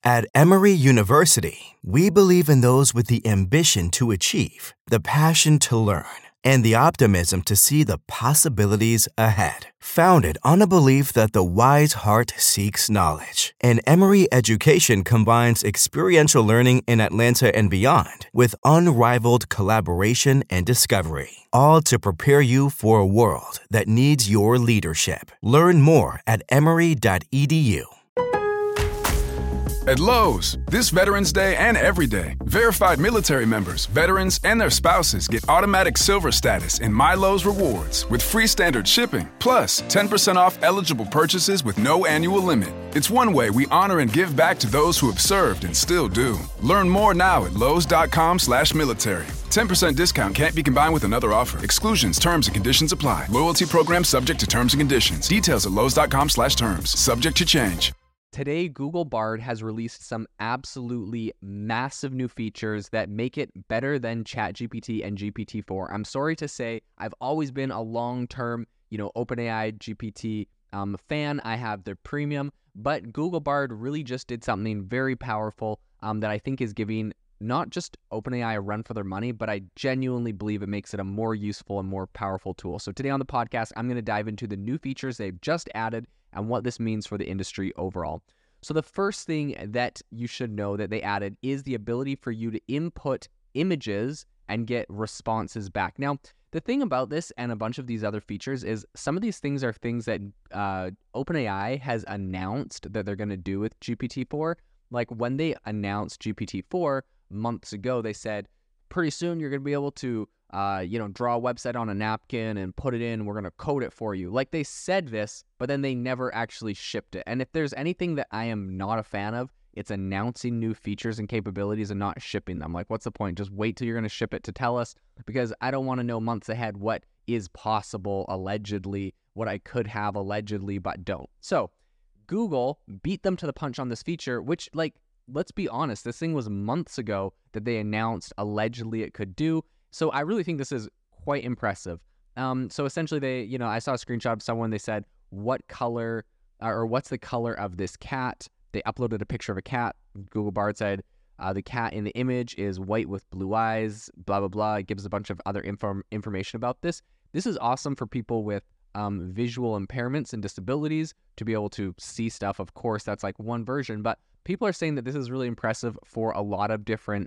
At Emory University, we believe in those with the ambition to achieve, the passion to learn, and the optimism to see the possibilities ahead. Founded on a belief that the wise heart seeks knowledge, and Emory education combines experiential learning in Atlanta and beyond with unrivaled collaboration and discovery, all to prepare you for a world that needs your leadership. Learn more at emory.edu. At Lowe's, this Veterans Day and every day, verified military members, veterans, and their spouses get automatic silver status in My Lowe's Rewards with free standard shipping, plus 10% off eligible purchases with no annual limit. It's one way we honor and give back to those who have served and still do. Learn more now at lowes.com/military. 10% discount can't be combined with another offer. Exclusions, terms, and conditions apply. Loyalty program subject to terms and conditions. Details at lowes.com/terms. Subject to change. Today, Google Bard has released some absolutely massive new features that make it better than ChatGPT and GPT-4. I'm sorry to say, I've always been a long-term, OpenAI GPT fan. I have their premium, but Google Bard really just did something very powerful that I think is giving not just OpenAI a run for their money, but I genuinely believe it makes it a more useful and more powerful tool. So today on the podcast, I'm going to dive into the new features they've just added and what this means for the industry overall. So the first thing that you should know that they added is the ability for you to input images and get responses back. Now, the thing about this and a bunch of these other features is some of these things are things that OpenAI has announced that they're going to do with GPT-4. Like when they announced GPT-4 months ago, they said, pretty soon you're going to be able to draw a website on a napkin and put it in. We're going to code it for you. Like they said this, but then they never actually shipped it. And if there's anything that I am not a fan of, it's announcing new features and capabilities and not shipping them. Like, what's the point? Just wait till you're going to ship it to tell us, because I don't want to know months ahead what is possible allegedly, what I could have allegedly, but don't. So Google beat them to the punch on this feature, which, let's be honest, this thing was months ago that they announced allegedly it could do. So I really think this is quite impressive. So essentially I saw a screenshot of someone, they said, what color or what's the color of this cat? They uploaded a picture of a cat. Google Bard said, the cat in the image is white with blue eyes, blah, blah, blah. It gives a bunch of other information about this. This is awesome for people with visual impairments and disabilities to be able to see stuff. Of course, that's like one version, but people are saying that this is really impressive for a lot of different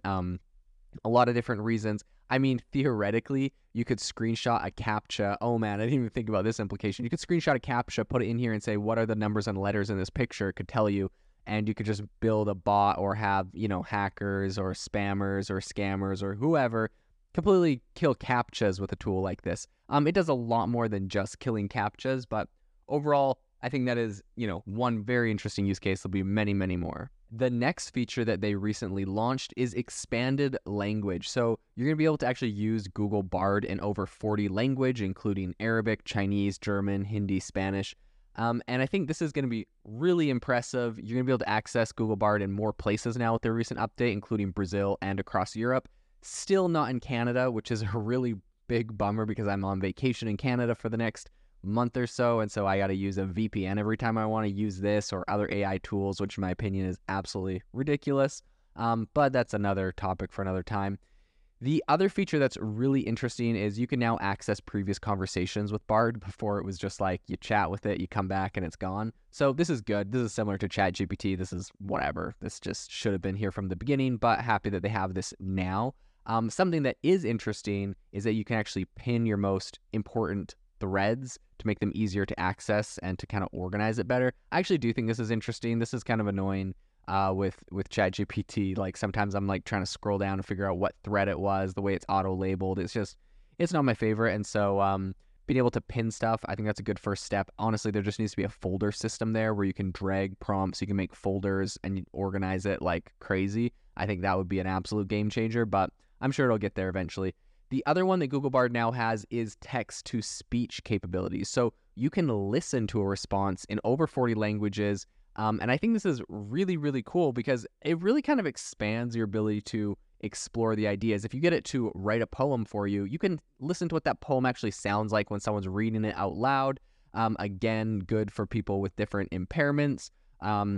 reasons. I mean, theoretically, you could screenshot a CAPTCHA. Oh man, I didn't even think about this implication. You could screenshot a CAPTCHA, put it in here and say, what are the numbers and letters in this picture? It could tell you, and you could just build a bot or have, hackers or spammers or scammers or whoever completely kill CAPTCHAs with a tool like this. It does a lot more than just killing CAPTCHAs, but overall, I think that is, one very interesting use case. There'll be many, many more. The next feature that they recently launched is expanded language. So you're going to be able to actually use Google Bard in over 40 language, including Arabic, Chinese, German, Hindi, Spanish. And I think this is going to be really impressive. You're going to be able to access Google Bard in more places now with their recent update, including Brazil and across Europe. Still not in Canada, which is a really big bummer because I'm on vacation in Canada for the next month or so, and so I got to use a VPN every time I want to use this or other AI tools, which in my opinion is absolutely ridiculous. But that's another topic for another time. The other feature that's really interesting is you can now access previous conversations with Bard. Before it was just like you chat with it, you come back and it's gone. So this is good. This is similar to ChatGPT. This is whatever. This just should have been here from the beginning, but happy that they have this now. Something that is interesting is that you can actually pin your most important threads to make them easier to access and to kind of organize it better. I actually do think this is interesting. This is kind of annoying with ChatGPT. Like sometimes I'm like trying to scroll down and figure out what thread it was, the way it's auto-labeled. It's not my favorite. And so being able to pin stuff, I think that's a good first step. Honestly, there just needs to be a folder system there where you can drag prompts, you can make folders and organize it like crazy. I think that would be an absolute game changer, but I'm sure it'll get there eventually. The other one that Google Bard now has is text-to-speech capabilities. So you can listen to a response in over 40 languages. And I think this is really, really cool because it really kind of expands your ability to explore the ideas. If you get it to write a poem for you, you can listen to what that poem actually sounds like when someone's reading it out loud. Again, good for people with different impairments.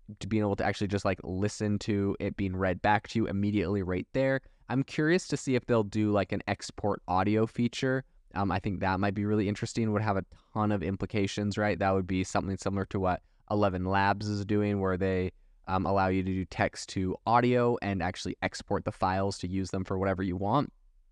to being able to actually just like listen to it being read back to you immediately right there. I'm curious to see if they'll do like an export audio feature. I think that might be really interesting, would have a ton of implications, right? That would be something similar to what 11 Labs is doing, where they allow you to do text to audio and actually export the files to use them for whatever you want.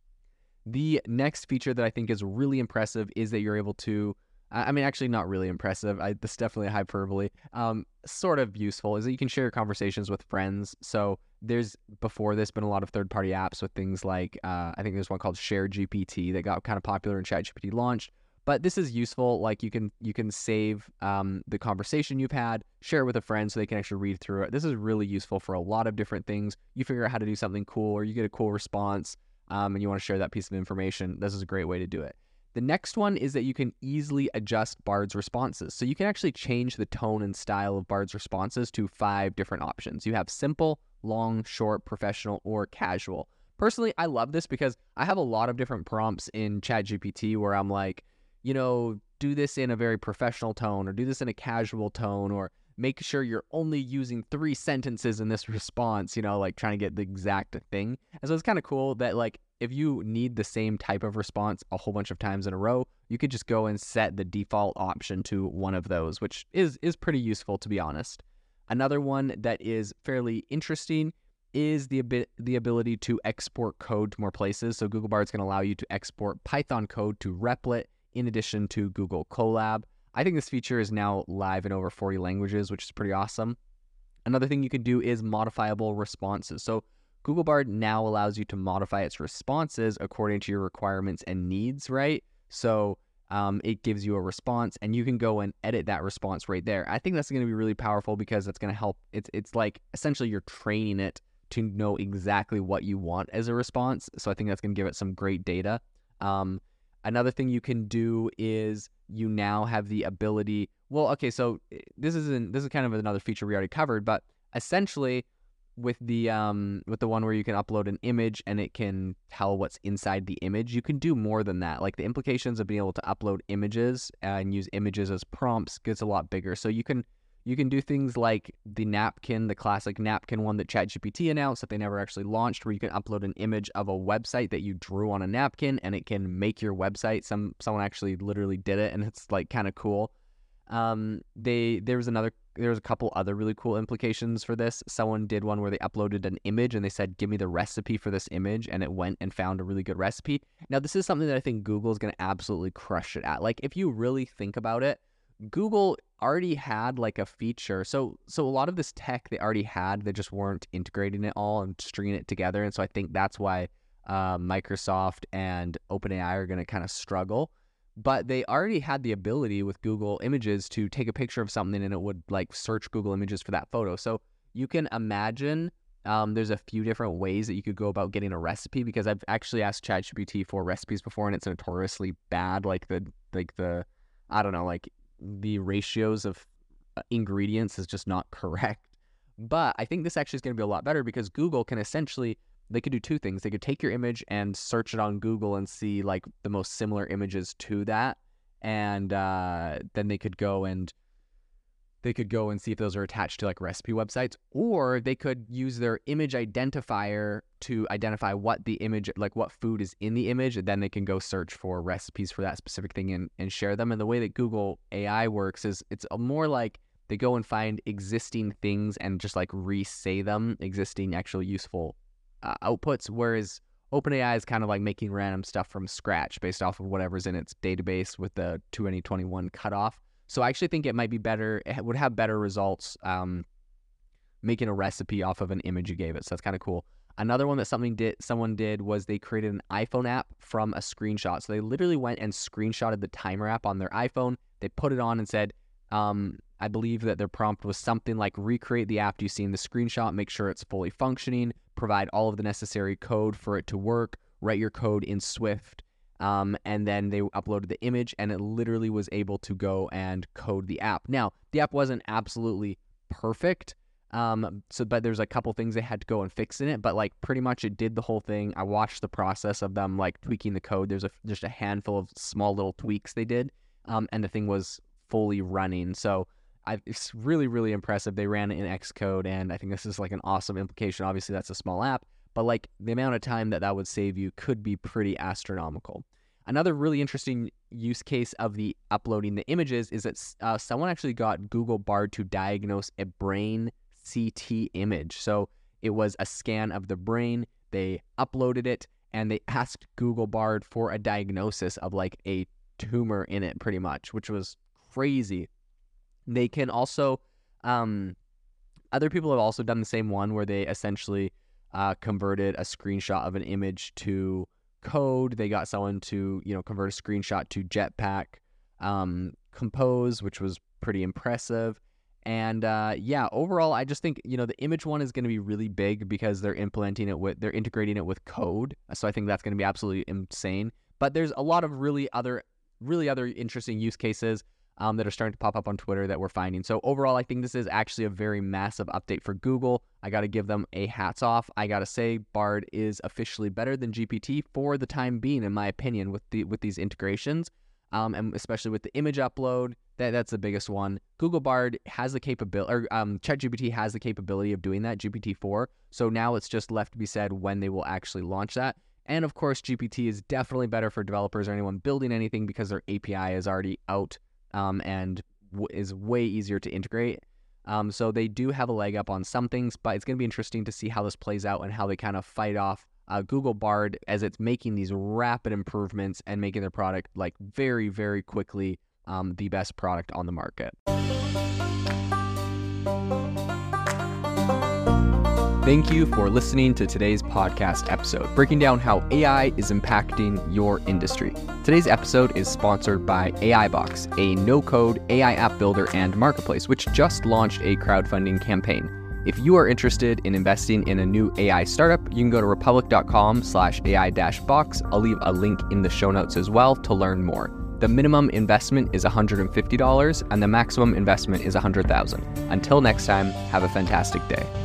The next feature that I think is really impressive is that you're able to, I mean, actually not really impressive, this is definitely a hyperbole, sort of useful, is that you can share your conversations with friends. So there's, before this, been a lot of third-party apps with things like, I think there's one called ShareGPT that got kind of popular when ChatGPT launched. But this is useful. Like you can save the conversation you've had, share it with a friend so they can actually read through it. This is really useful for a lot of different things. You figure out how to do something cool, or you get a cool response, and you want to share that piece of information. This is a great way to do it. The next one is that you can easily adjust Bard's responses. So you can actually change the tone and style of Bard's responses to 5 different options. You have simple, long, short, professional, or casual. Personally, I love this because I have a lot of different prompts in ChatGPT where I'm like, do this in a very professional tone, or do this in a casual tone, or make sure you're only using 3 sentences in this response, like trying to get the exact thing. And so it's kind of cool that like, if you need the same type of response a whole bunch of times in a row, you could just go and set the default option to one of those, which is pretty useful, to be honest. Another one that is fairly interesting is the ability to export code to more places. So Google Bard's going to allow you to export Python code to Replit in addition to Google Colab. I think this feature is now live in over 40 languages, which is pretty awesome. Another thing you can do is modifiable responses. So Google Bard now allows you to modify its responses according to your requirements and needs, right? So it gives you a response, and you can go and edit that response right there. I think that's going to be really powerful because that's going to help. It's like essentially you're training it to know exactly what you want as a response. So I think that's going to give it some great data. Another thing you can do is you now have the ability. Well, okay, so this is kind of another feature we already covered, but essentially, with the one where you can upload an image and it can tell what's inside the image, you can do more than that. Like the implications of being able to upload images and use images as prompts gets a lot bigger. So you can do things like the napkin, the classic napkin one that ChatGPT announced that they never actually launched, where you can upload an image of a website that you drew on a napkin and it can make your website. Someone actually literally did it, and it's like kind of cool. There was a couple other really cool implications for this. Someone did one where they uploaded an image and they said, give me the recipe for this image, and it went and found a really good recipe. Now, this is something that I think Google is going to absolutely crush it at. Like, if you really think about it, Google already had like a feature. So a lot of this tech they already had, they just weren't integrating it all and stringing it together. And so I think that's why Microsoft and OpenAI are going to kind of struggle. But they already had the ability with Google Images to take a picture of something and it would like search Google Images for that photo. So you can imagine there's a few different ways that you could go about getting a recipe, because I've actually asked ChatGPT for recipes before and it's notoriously bad. Like the I don't know, like the ratios of ingredients is just not correct. But I think this actually is going to be a lot better because Google can essentially, they could do 2 things. They could take your image and search it on Google and see like the most similar images to that. And then they could go and see if those are attached to like recipe websites, or they could use their image identifier to identify what the image, like what food is in the image. And then they can go search for recipes for that specific thing and share them. And the way that Google AI works is it's more like they go and find existing things and just like re-say them, existing actual useful outputs, whereas OpenAI is kind of like making random stuff from scratch based off of whatever's in its database with the 2021 cutoff. So I actually think it might be better, it would have better results making a recipe off of an image you gave it. So that's kind of cool. Another one that someone did was they created an iPhone app from a screenshot. So they literally went and screenshotted the timer app on their iPhone. They put it on and said, I believe that their prompt was something like recreate the app you see in the screenshot, make sure it's fully functioning, provide all of the necessary code for it to work, write your code in Swift, and then they uploaded the image and it literally was able to go and code the app. Now, the app wasn't absolutely perfect, but there's a couple things they had to go and fix in it, but like pretty much it did the whole thing. I watched the process of them like tweaking the code. There's just a handful of small little tweaks they did, and the thing was fully running. So It's really, really impressive. They ran it in Xcode, and I think this is like an awesome implication. Obviously, that's a small app, but like the amount of time that would save you could be pretty astronomical. Another really interesting use case of the uploading the images is that someone actually got Google Bard to diagnose a brain CT image. So it was a scan of the brain. They uploaded it, and they asked Google Bard for a diagnosis of like a tumor in it, pretty much, which was crazy. They can also, other people have also done the same one where they essentially converted a screenshot of an image to code. They got someone to, convert a screenshot to Jetpack Compose, which was pretty impressive. And overall, I just think, the image one is going to be really big because they're integrating it with code. So I think that's going to be absolutely insane. But there's a lot of really other interesting use cases that are starting to pop up on Twitter that we're finding. So overall, I think this is actually a very massive update for Google. I got to give them a hats off. I got to say Bard is officially better than GPT for the time being, in my opinion, with these integrations, and especially with the image upload. That's the biggest one. Google Bard has the capability, or ChatGPT has the capability of doing that, GPT-4. So now it's just left to be said when they will actually launch that. And of course, GPT is definitely better for developers or anyone building anything because their API is already out. And is way easier to integrate. So they do have a leg up on some things, but it's going to be interesting to see how this plays out and how they kind of fight off Google Bard as it's making these rapid improvements and making their product like very, very quickly the best product on the market. Thank you for listening to today's podcast episode, breaking down how AI is impacting your industry. Today's episode is sponsored by AIbox, a no-code AI app builder and marketplace, which just launched a crowdfunding campaign. If you are interested in investing in a new AI startup, you can go to republic.com/AI-box. I'll leave a link in the show notes as well to learn more. The minimum investment is $150 and the maximum investment is $100,000. Until next time, have a fantastic day.